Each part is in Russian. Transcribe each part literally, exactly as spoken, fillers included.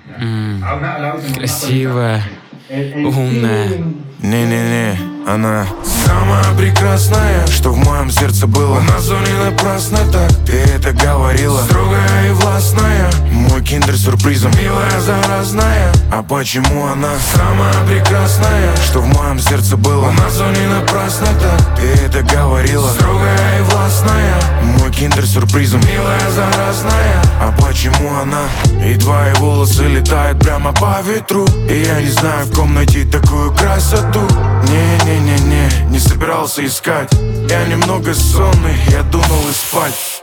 М, красивая, умная. Не-не-не, она самая прекрасная, что в моем сердце было. На зоне напрасно так, ты это говорила. Строгая и властная, мой киндер сюрпризом. Милая, заразная, а почему она самая прекрасная, что в моем сердце было. На зоне напрасно так, ты это говорила. Строгая и властная, мой киндер сюрпризом. Милая, заразная, а почему она? И твои волосы летают прямо по ветру, и я не знаю, в ком найти такую красоту. Не-не-не-не, не собирался искать. Я немного сонный, я думал и спать.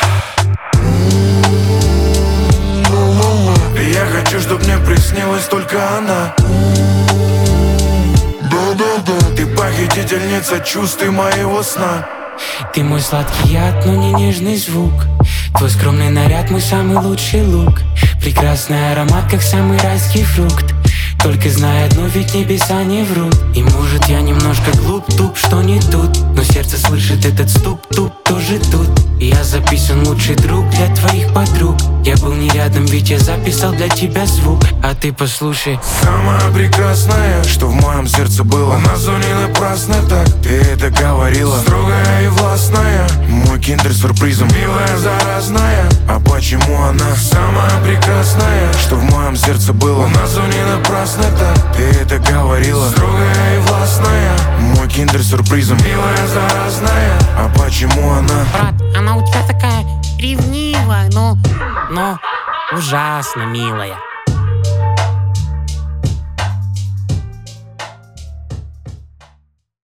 И я хочу, чтоб мне приснилась только она. Да-да-да, ты похитительница чувств и моего сна. Ты мой сладкий яд, но не нежный звук. Твой скромный наряд, мой самый лучший лук. Прекрасный аромат, как самый райский фрукт. Только знай одно, ведь небеса не врут. И может я немножко глуп, туп, что не тут, но сердце слышит этот ступ-туп, тоже тут. И я записан лучший друг для твоих подруг. Я был не рядом, ведь я записал для тебя звук. А ты послушай. Самая прекрасная, что в моем сердце было. На зоне напрасно так, ты это говорила. Строгая и властная, мой киндер сюрпризом. Милая, заразная, а почему она самая прекрасная, что в моем сердце было. На зоне напрасно так, ты это говорила. Строгая и властная, мой киндер сюрпризом. Милая, заразная, а почему она? Брат, она у тебя такая ревнивая, но, но ужасно милая.